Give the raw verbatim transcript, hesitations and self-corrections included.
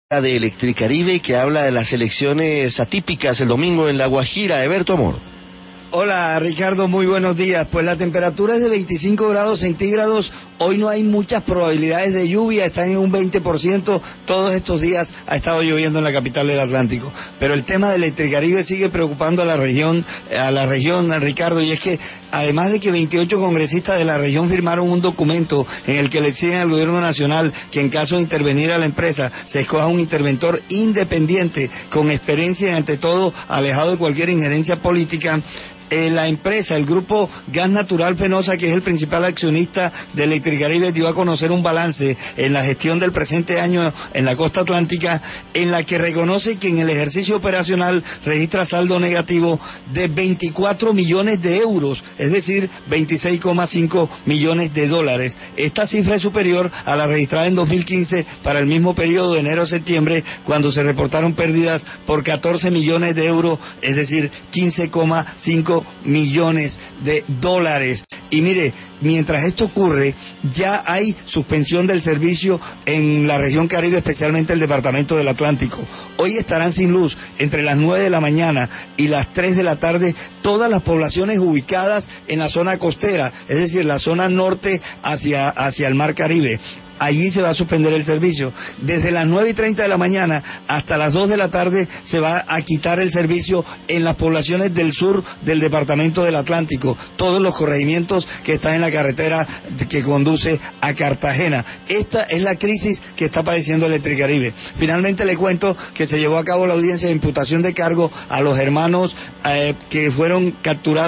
de Electricaribe, que habla de las elecciones atípicas el domingo en La Guajira. Eberto Amor. Hola Ricardo, muy buenos días. Pues la temperatura es de veinticinco grados centígrados, hoy no hay muchas probabilidades de lluvia, están en un veinte por ciento, todos estos días ha estado lloviendo en la capital del Atlántico. Pero el tema de Electricaribe sigue preocupando a la región, a la región, Ricardo, y es que además de que veintiocho congresistas de la región firmaron un documento en el que le exigen al gobierno nacional que en caso de intervenir a la empresa se escoja un interventor independiente, con experiencia y ante todo alejado de cualquier injerencia política. Eh, la empresa, el grupo Gas Natural Fenosa, que es el principal accionista de Electricaribe, dio a conocer un balance en la gestión del presente año en la costa atlántica, en la que reconoce que en el ejercicio operacional registra saldo negativo de veinticuatro millones de euros, es decir, veintiséis coma cinco millones de dólares. Esta cifra es superior a la registrada en dos mil quince para el mismo periodo de enero a septiembre, cuando se reportaron pérdidas por catorce millones de euros, es decir, quince coma cinco millones de dólares. Y mire, mientras esto ocurre, ya hay suspensión del servicio en la región Caribe, especialmente el departamento del Atlántico. Hoy estarán sin luz entre las nueve de la mañana y las tres de la tarde todas las poblaciones ubicadas en la zona costera, es decir, la zona norte hacia, hacia el mar Caribe. Allí se va a suspender el servicio. Desde las nueve y treinta de la mañana hasta las dos de la tarde se va a quitar el servicio en las poblaciones del sur del departamento del Atlántico, todos los corregimientos que están en la carretera que conduce a Cartagena. Esta es la crisis que está padeciendo Electricaribe. Finalmente le cuento que se llevó a cabo la audiencia de imputación de cargo a los hermanos eh, que fueron capturados